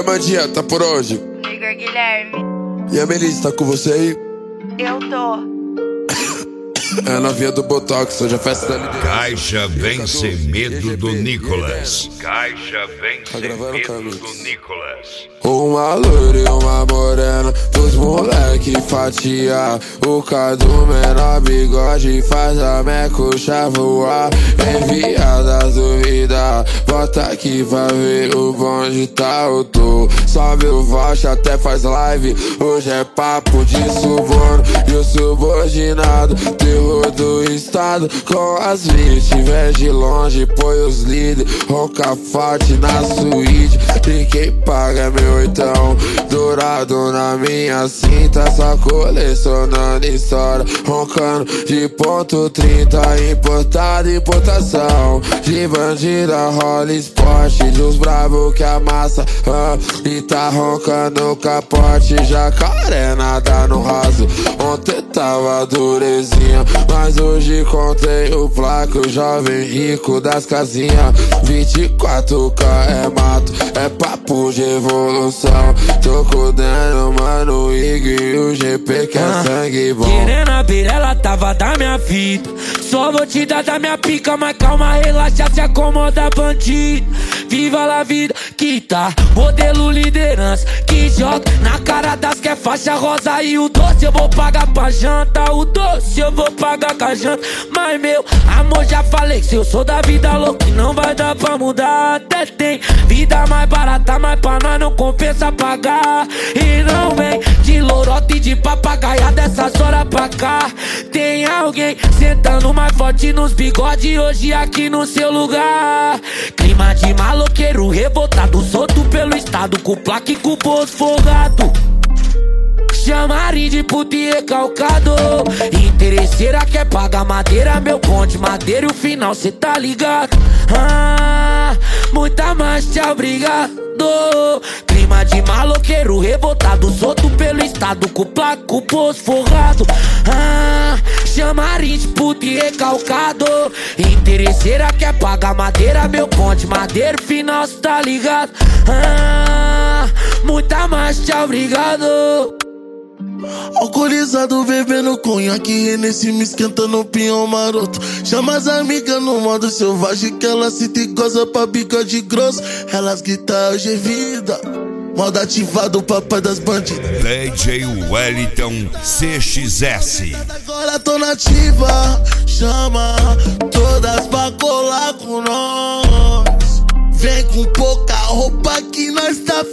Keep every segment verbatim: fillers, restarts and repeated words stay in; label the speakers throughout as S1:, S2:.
S1: a Mandinha, tá por onde?
S2: Igor Guilherme.
S1: E a Melissa, tá com você aí?
S2: Eu tô.
S1: É a novinha do Botox, hoje a festa da liderança.
S3: Caixa vem sem medo do Nicolas. Caixa vem
S1: Tá
S3: sem
S1: gravando,
S3: medo
S1: Carlos?
S3: do Nicolas.
S1: Uma loira e uma morena, dos moleque fatia. O cadu menor bigode faz a mecucha voar. Enviadas duvida, bota aqui pra ver o bonde tá o tô. Sobe o voz, até faz live. Hoje é papo de suborno e o subordinado. Terror do estado com as vítimas. Vem de longe, põe os líderes. Ronca forte na suíte. E quem paga meu oitão dourado na minha cinta. Só colecionando história. Roncando de ponto trinta. Importado, importação de bandida, rola esporte. Dos bravos que amassa ah, e tá roncando o capote. Jacaré nada no raso. Ontem tava durezinha, mas hoje contei o placo. Jovem rico das casinhas. Vinte e quatro K é mato, é papo de evolução. Tô codando, mano, o Igor e o G P que é ah, sangue bom.
S4: Querendo abrir, ela tava da minha vida. Só vou te dar da minha pica, mas calma, relaxa, se acomoda, bandido. Viva la vida, que tá modelo liderança. Que joga na cara das que é faixa rosa. E o doce eu vou pagar pra janta. O doce eu vou pagar com a janta. Mas meu amor, já falei que se eu sou da vida louca não vai dar pra mudar. Até tem vida mais barata, mas pra nós não compensa pagar. E não vem de lorote e de papagaia dessas horas pra cá. Tem alguém sentando mais forte nos bigodes hoje aqui no seu lugar. Clima de maloqueiro revoltado, solto pelo estado, com placa e com bolso folgado. Chamarem de puto e recalcado. Interesseira quer pagar madeira, meu bonde, madeira e o final cê tá ligado. Ah, muita mais, tchau, obrigado. Clima de maloqueiro revoltado, solto pelo estado, com placa, com bolso forrado. Ah, chamarem de puto e recalcado. Interesseira quer pagar madeira, meu bonde, madeira e o final cê tá ligado. Ah, muita mais, tchau, obrigado.
S5: Alcoolizado, bebendo conhaque, nesse me esquentando pinhão maroto. Chama as amigas no modo selvagem, que elas se te goza pra bigode grosso. Elas gritam hoje é vida, modo ativado, papai das bandidas.
S3: D J Wellington C X S.
S5: Agora tô nativa, chama todas pra colar com nós. Vem com pouca roupa que nós tá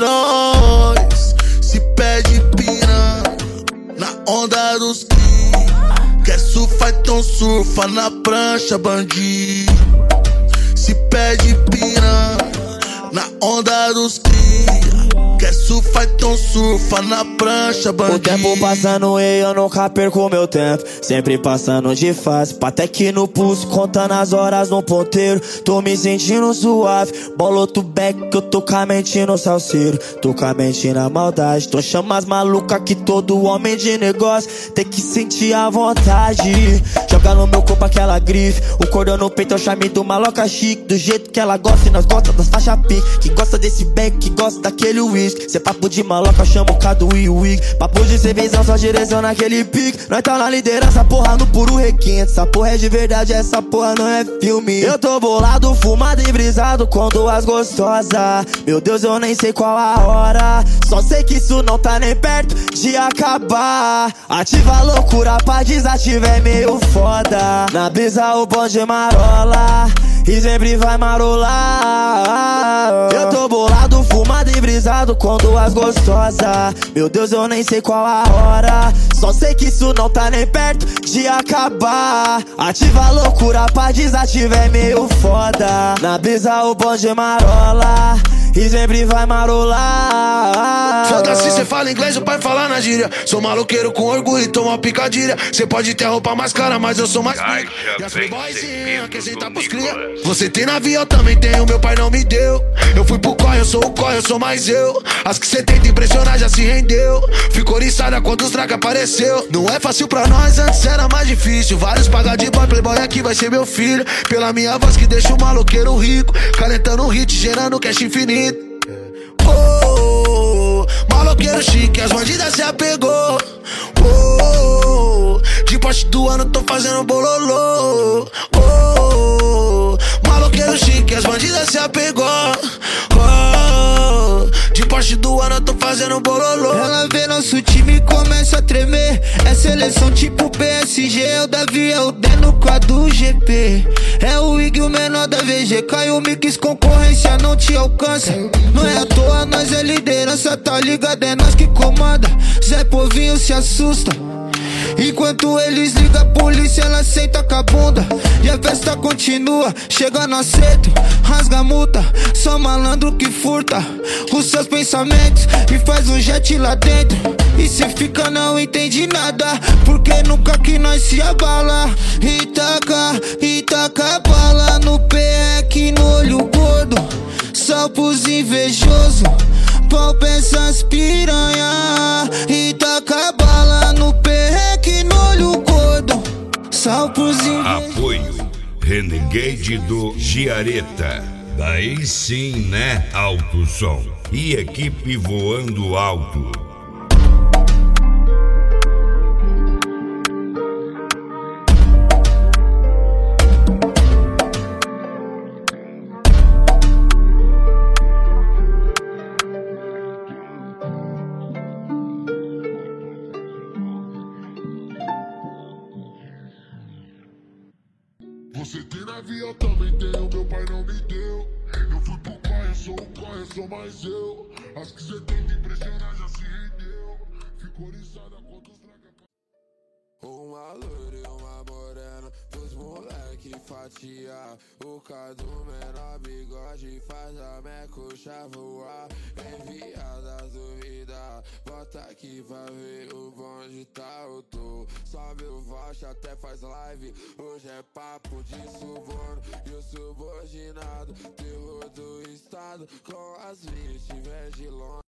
S5: feroz. Se pede piranha na onda dos que quer surfar, então surfa na prancha, bandido. Se pede piranha na onda dos que quer surfar, então surfa na prancha, bandido.
S6: O tempo passando e eu nunca perco meu tempo. Sempre passando de fase, até que no pulso, contando as horas no ponteiro. Tô me sentindo suave, bola outro back que eu tô com a mente no salseiro. Tô com a mente na maldade, tô chamando as malucas que todo homem de negócio tem que sentir a vontade. Joga no meu corpo aquela grife, o cordão no peito é o charme do maloca chique. Do jeito que ela gosta e nós gosta das taxas pique. Que gosta desse back, que gosta daquele whisky. Cê papo de maloca, chama o Cadu e o Wig. Papo de ser visão, só direção naquele pique. Nós tá na liderança, porra, no puro requinte. Essa porra é de verdade, essa porra não é filme. Eu tô bolado, fumado e brisado com duas gostosas. Meu Deus, eu nem sei qual a hora. Só sei que isso não tá nem perto de acabar. Ativa a loucura pra desativar é meio foda. Na brisa o bonde marola e sempre vai marolar. Eu tô bolado, fumado e brisado com duas gostosas. Meu Deus, eu nem sei qual a hora. Só sei que isso não tá nem perto de acabar. Ativa a loucura pra desativar é meio foda. Na brisa o bonde marola e sempre vai marolar.
S5: Foda-se, cê fala inglês, o pai fala na gíria. Sou maloqueiro com orgulho e toma picadilha. Cê pode ter a roupa mais cara, mas eu sou mais pica. E as playboyzinha que cê tá pros cria. Você tem navio, eu também tenho, meu pai não me deu. Eu fui pro corre, eu sou o corre, eu sou mais eu. As que cê tenta impressionar já se rendeu. Ficou oriçada quando os traga apareceu. Não é fácil pra nós, antes era mais difícil. Vários pagar de boy, playboy aqui vai ser meu filho. Pela minha voz que deixa o maloqueiro rico, calentando o hit, gerando cash infinito. Oh, Maloqueiro chique, as bandidas se apegou. Oh, de parte do ano tô fazendo bololô. Oh, maloqueiro chique, as bandidas se apegou. Oh, de parte do ano tô fazendo bololô.
S7: Ela vê nosso time e começa a tremer. É seleção tipo P S G. É o Davi, é o D no quadro G P. É o Ig, o menor da V G. Caiu o Mix, concorrência não te alcança. Não é à toa, nós é liderança, tá ligado? É nós que comanda. Zé Povinho se assusta. Enquanto eles ligam a polícia, ela senta com a bunda. E a festa continua, chega no acerto, rasga a multa. Só malandro que furta os seus pensamentos e faz um jet lá dentro. E cê fica não entende nada, porque nunca que nós se abala. E taca, e taca bala no pé que no olho gordo. Só pros invejosos, pau pensa as piranha. E taca bala no pé que no olho gordo. Só pros invejosos.
S3: Apoio Renegade do Giareta. Daí sim, né? Alto som. E equipe voando alto.
S8: Você tem navio, eu também tenho, meu pai não me deu. Eu fui pro corre, eu sou o corre, eu sou mais eu. As que cê tem de impressionar já se rendeu. Ficou oriçada contra os traga.
S1: Uma loira e uma morena, dos moleque fatia. O cadu menor bigode faz a mecucha voar. Enviadas duvida, bota aqui pra ver o bonde tá o tô. Sobe o voucher, até faz live. Hoje é papo de suborno e o subordinado. Terror do estado com as vítimas de longe.